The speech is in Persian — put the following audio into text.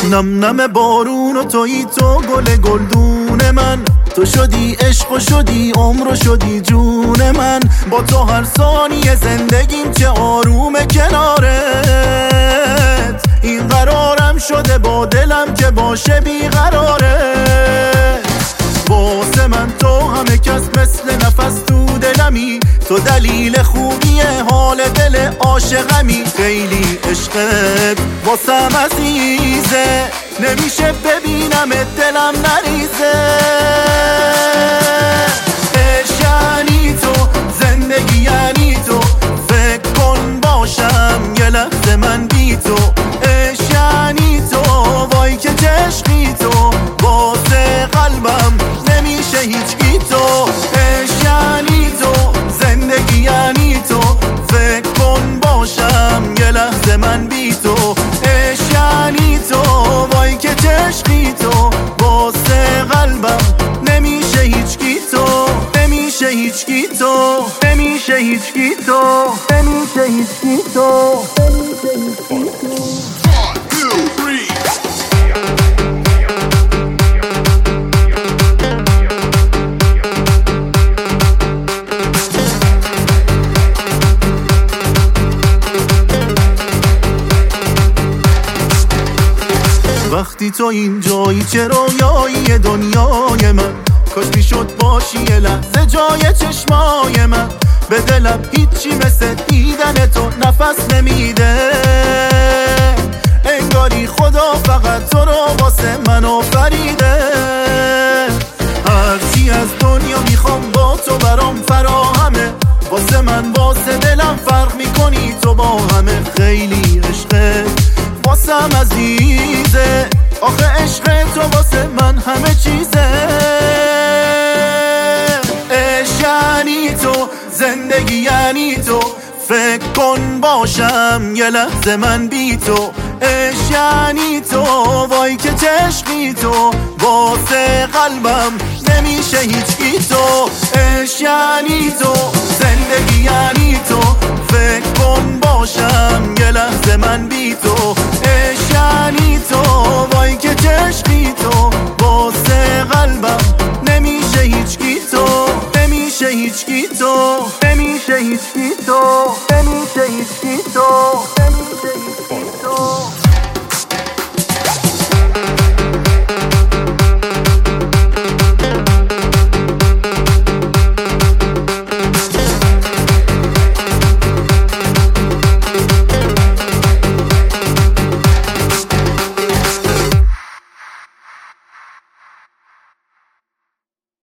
نم نم بارون و تویی تو گل گلدون من، تو شدی عشق و شدی عمر و شدی جون من. با تو هر ثانیه زندگیم چه آرومه کنارت، این قرارم شده با دلم که باشه بیقرارت. واسه من تو همه کس مثل نفس تو دلمی، تو دلیل خوبی حال دل عاشقمی. خیلی عشقت واسم عزیزه، نمیشه ببینم دلم نریزه. عشق یعنی تو، زندگی یعنی تو، فکر کن باشم یه لحظه من بی تو. عشق یعنی تو، وای که عشقی تو، واسه قلبم نمیشه هیچکی تو. عشق یعنی تو، زندگی یعنی تو، فکر کن باشم یه لحظه من بی تو. عشق یعنی تو، وای که عشقی تو، واسه قلبم نمیشه هیچکی تو، نمیشه هیچکی تو، نمیشه هیچکی تو، نمیشه هیچکی تو، نمیشه هیچکی تو. وقتی تو اینجایی چه رویایی دنیای من، کاش میشد باشی یه لحظه جای چشمای من. به دلم هیچی مثل دیدن تو نفس نمیده، انگاری خدا فقط تو رو واسه من آفریده. هرچی از دنیا میخوام با تو برام فراهمه، واسه من واسه دلم فرق میکنی تو با همه. خیلی عشقه واسم عزیزه، آخه عشق تو واسه من همه چیزه. عشق یعنی تو، زندگی یعنی تو، فکر کن باشم یه لحظه من بی تو. عشق یعنی تو، وای که عشقی تو، واسه قلبم نمیشه هیچکی تو. عشق یعنی تو، زندگی یعنی تو، فکر کن باشم یه لحظه من بی تو. عشق یعنی تو، وای که عشقی تو، واسه قلبم نمیشه هیچکی تو، نمیشه هیچکی تو، نمیشه هیچکی تو، نمیشه هیچکی تو، نمیشه.